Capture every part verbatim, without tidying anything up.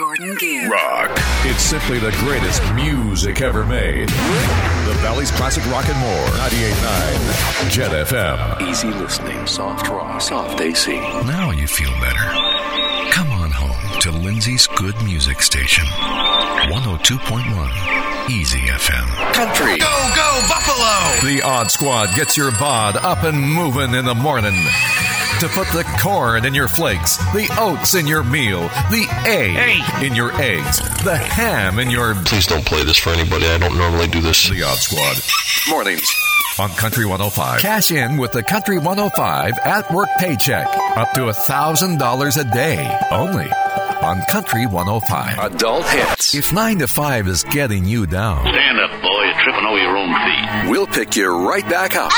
Gordon Gibb. Rock. It's simply the greatest music ever made. The Valley's Classic Rock and More. ninety-eight point nine Jet F M. Easy listening, soft rock, soft A C. Now you feel better. Come on home to Lindsay's Good Music Station. one oh two point one Easy F M. Country. Go, go, Buffalo! The Odd Squad gets your bod up and moving in the morning. To put the corn in your flakes, the oats in your meal, the egg hey. in your eggs, the ham in your... Please don't play this for anybody. I don't normally do this. The Odd Squad. Mornings. On Country one oh five. Cash in with the Country one oh five at-work paycheck. Up to one thousand dollars a day. Only on Country one oh five. Adult hits. If nine to five is getting you down... Stand up, boy. You're tripping over your own feet. We'll pick you right back up.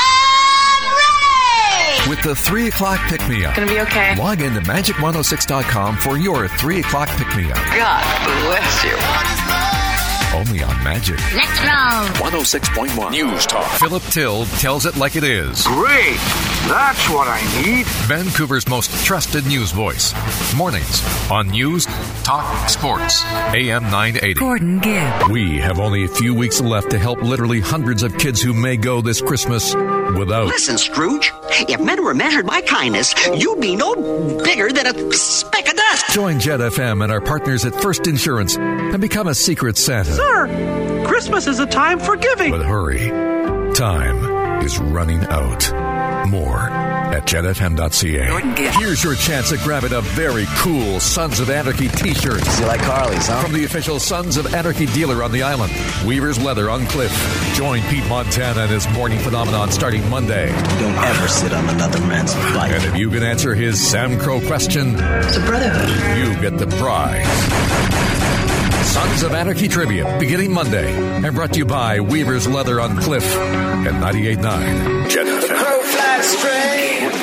With the three o'clock pick-me-up. Gonna be okay. Log into magic one oh six dot com for your three o'clock pick-me-up. God bless you. Only on Magic. Let's roll. one oh six point one News Talk. Philip Till tells it like it is. Great. That's what I need. Vancouver's most trusted news voice. Mornings on News Talk Sports. A M nine eighty. Gordon Gibb. We have only a few weeks left to help literally hundreds of kids who may go this Christmas without. Listen, Scrooge, if men were measured by kindness, you'd be no bigger than a speck of dust. Join Jet F M and our partners at First Insurance and become a Secret Santa. Sir, Christmas is a time for giving. But hurry, time is running out. More at jet f m dot c a. Here's your chance at grabbing a very cool Sons of Anarchy t-shirt. You like Harleys, huh? From the official Sons of Anarchy dealer on the island, Weaver's Leather on Cliff. Join Pete Montana and his morning phenomenon starting Monday. Don't ever sit on another man's bike. And if you can answer his Sam Crow question, it's a brotherhood. You get the prize. Sons of Anarchy Trivia, beginning Monday, and brought to you by Weaver's Leather on Cliff at ninety-eight point nine Jet F M.